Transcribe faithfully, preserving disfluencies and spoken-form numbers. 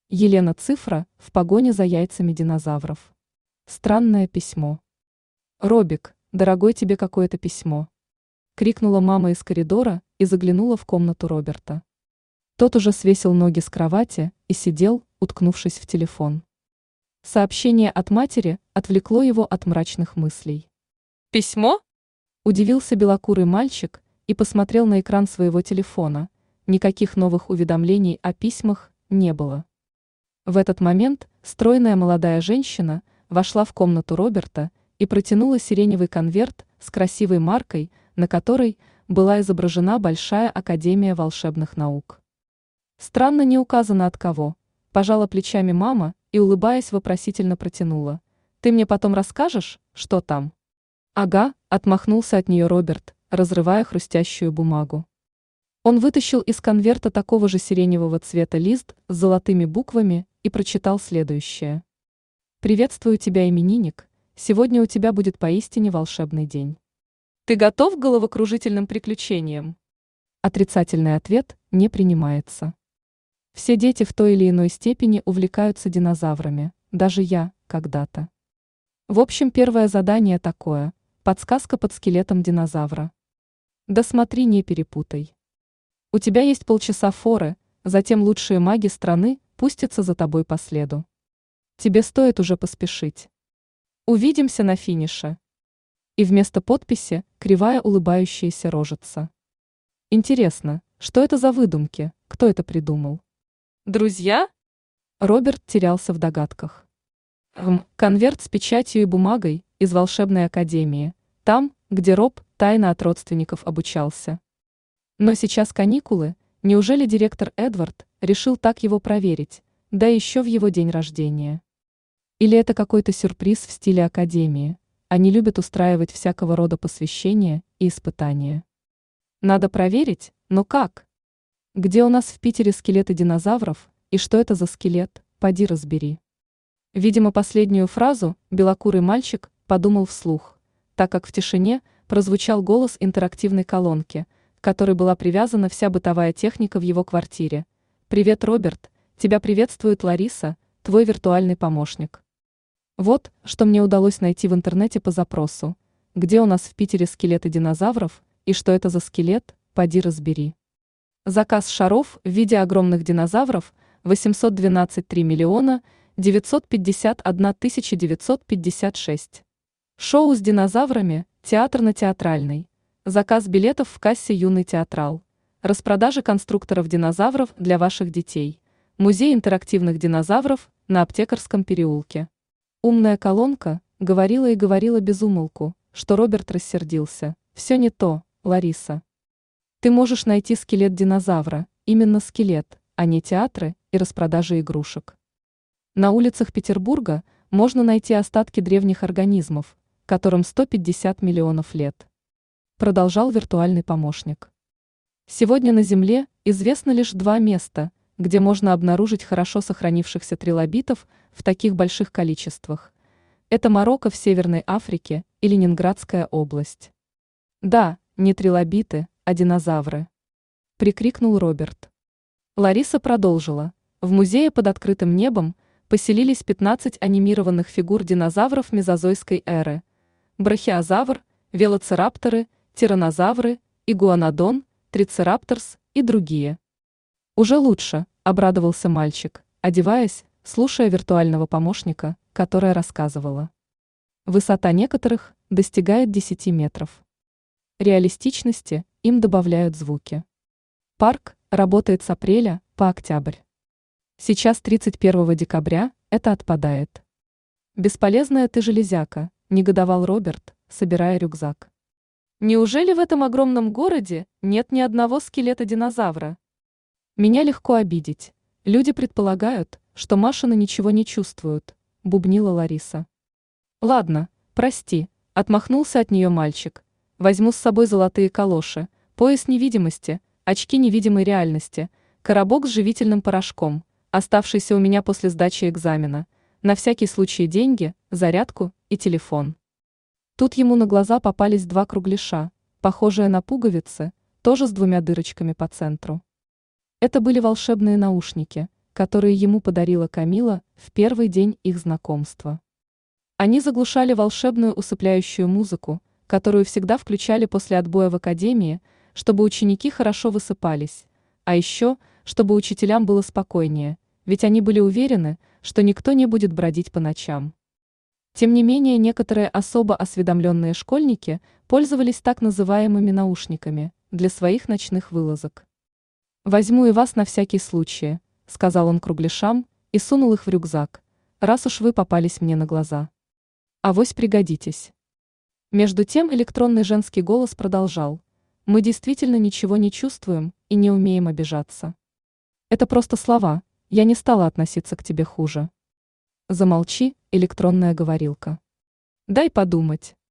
Елена Цифра в погоне за яйцами динозавров. Странное письмо. «Робик, дорогой, тебе какое-то письмо!» — крикнула мама из коридора и заглянула в комнату Роберта. Тот уже свесил ноги с кровати и сидел, уткнувшись в телефон. Сообщение от матери отвлекло его от мрачных мыслей. «Письмо?» – удивился белокурый мальчик и посмотрел на экран своего телефона. Никаких новых уведомлений о письмах не было. В этот момент стройная молодая женщина вошла в комнату Роберта и протянула сиреневый конверт с красивой маркой, на которой была изображена Большая академия волшебных наук. Странно не указано от кого, пожала плечами мама и, улыбаясь, вопросительно протянула. «Ты мне потом расскажешь, что там?» «Ага», — отмахнулся от нее Роберт, разрывая хрустящую бумагу. Он вытащил из конверта такого же сиреневого цвета лист с золотыми буквами и прочитал следующее. «Приветствую тебя, именинник, сегодня у тебя будет поистине волшебный день. Ты готов к головокружительным приключениям?» Отрицательный ответ не принимается. Все дети в той или иной степени увлекаются динозаврами, даже я, когда-то. В общем, первое задание такое – подсказка под скелетом динозавра. Да смотри, не перепутай. У тебя есть полчаса форы, затем лучшие маги страны пустятся за тобой по следу. Тебе стоит уже поспешить. Увидимся на финише. И вместо подписи кривая улыбающаяся рожица. Интересно, что это за выдумки, кто это придумал? «Друзья?» Роберт терялся в догадках. Хм, конверт с печатью и бумагой из волшебной академии, там, где Роб тайно от родственников обучался. Но сейчас каникулы, неужели директор Эдвард решил так его проверить, да еще в его день рождения? Или это какой-то сюрприз в стиле академии, они любят устраивать всякого рода посвящения и испытания. Надо проверить, но как? Где у нас в Питере скелеты динозавров, и что это за скелет, поди разбери. Видимо, последнюю фразу белокурый мальчик подумал вслух, так как в тишине прозвучал голос интерактивной колонки, к которой была привязана вся бытовая техника в его квартире. «Привет, Роберт, тебя приветствует Лариса, твой виртуальный помощник». Вот, что мне удалось найти в интернете по запросу. Где у нас в Питере скелеты динозавров, и что это за скелет, поди разбери. Заказ шаров в виде огромных динозавров восемьсот двенадцать три миллиона девятьсот пятьдесят одна тысяча девятьсот пятьдесят шесть. Шоу с динозаврами, театр на Театральной. Заказ билетов в кассе «Юный театрал». Распродажа конструкторов динозавров для ваших детей. Музей интерактивных динозавров на Аптекарском переулке. Умная колонка говорила и говорила без умолку, что Роберт рассердился. Все не то, Лариса. Ты можешь найти скелет динозавра, именно скелет, а не театры и распродажи игрушек. На улицах Петербурга можно найти остатки древних организмов, которым сто пятьдесят миллионов лет. Продолжал виртуальный помощник. Сегодня на Земле известно лишь два места, где можно обнаружить хорошо сохранившихся трилобитов в таких больших количествах. Это Марокко в Северной Африке и Ленинградская область. Да, не трилобиты, а динозавры. Прикрикнул Роберт. Лариса продолжила. В музее под открытым небом поселились пятнадцать анимированных фигур динозавров мезозойской эры. Брахиозавр, велоцирапторы, тираннозавры, игуанодон, трицерапторс и другие. Уже лучше, обрадовался мальчик, одеваясь, слушая виртуального помощника, которая рассказывала. Высота некоторых достигает десяти метров. Реалистичности им добавляют звуки. Парк работает с апреля по октябрь. Сейчас тридцать первого декабря это отпадает. «Бесполезная ты железяка», – негодовал Роберт, собирая рюкзак. «Неужели в этом огромном городе нет ни одного скелета динозавра?» «Меня легко обидеть. Люди предполагают, что Машины ничего не чувствуют», – бубнила Лариса. «Ладно, прости», – отмахнулся от нее мальчик. «Возьму с собой золотые калоши, пояс невидимости, очки невидимой реальности, коробок с живительным порошком, оставшийся у меня после сдачи экзамена, на всякий случай деньги, зарядку и телефон». Тут ему на глаза попались два кругляша, похожие на пуговицы, тоже с двумя дырочками по центру. Это были волшебные наушники, которые ему подарила Камила в первый день их знакомства. Они заглушали волшебную усыпляющую музыку, которую всегда включали после отбоя в академии, чтобы ученики хорошо высыпались, а еще, чтобы учителям было спокойнее, ведь они были уверены, что никто не будет бродить по ночам. Тем не менее, некоторые особо осведомленные школьники пользовались так называемыми наушниками для своих ночных вылазок. «Возьму и вас на всякий случай», — сказал он кругляшам и сунул их в рюкзак, «раз уж вы попались мне на глаза. Авось пригодитесь». Между тем электронный женский голос продолжал: «Мы действительно ничего не чувствуем и не умеем обижаться. Это просто слова, я не стала относиться к тебе хуже». Замолчи, электронная говорилка. Дай подумать.